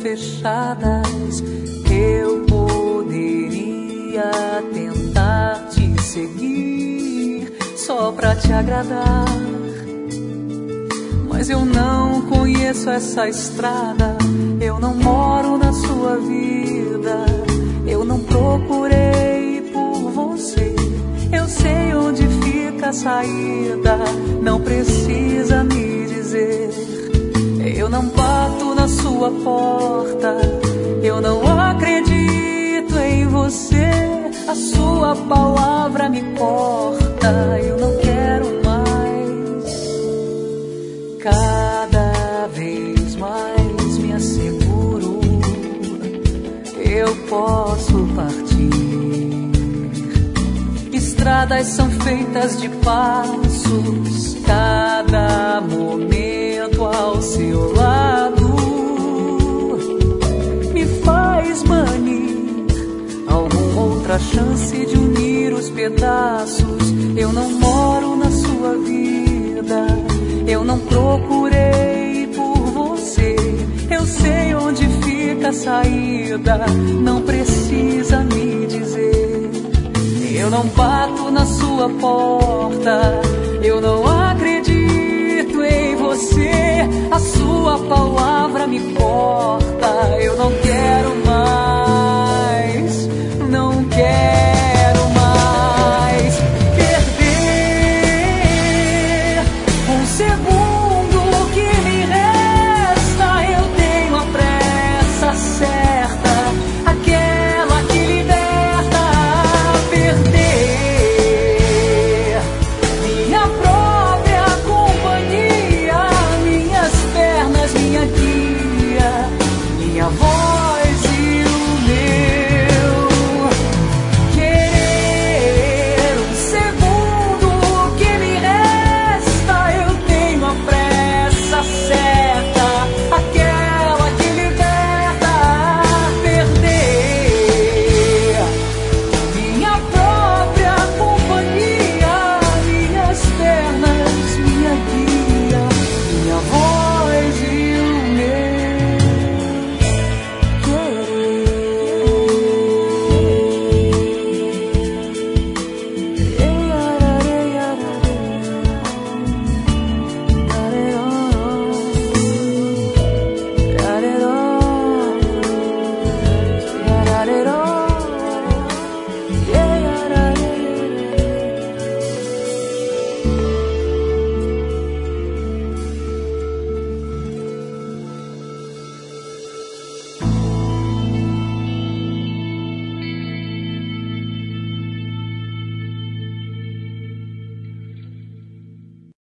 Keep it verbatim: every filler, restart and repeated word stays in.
fechadas, eu poderia tentar te seguir só pra te agradar. Mas eu não conheço essa estrada, eu não moro na sua vida, eu não procurei por você. Eu sei onde fica a saída, não precisa me dizer. Eu não bato na sua porta, eu não acredito em você. A sua palavra me corta, eu não quero mais. Cada vez mais me asseguro, eu posso partir. Estradas são feitas de passos, cada momento ao seu lado me faz manir alguma outra chance de unir os pedaços. Eu não moro na sua vida, eu não procurei por você. Eu sei onde fica a saída, não precisa me dizer. Eu não bato na sua porta, eu não acredito em você. A sua palavra me corta, eu não quero mais, não quero.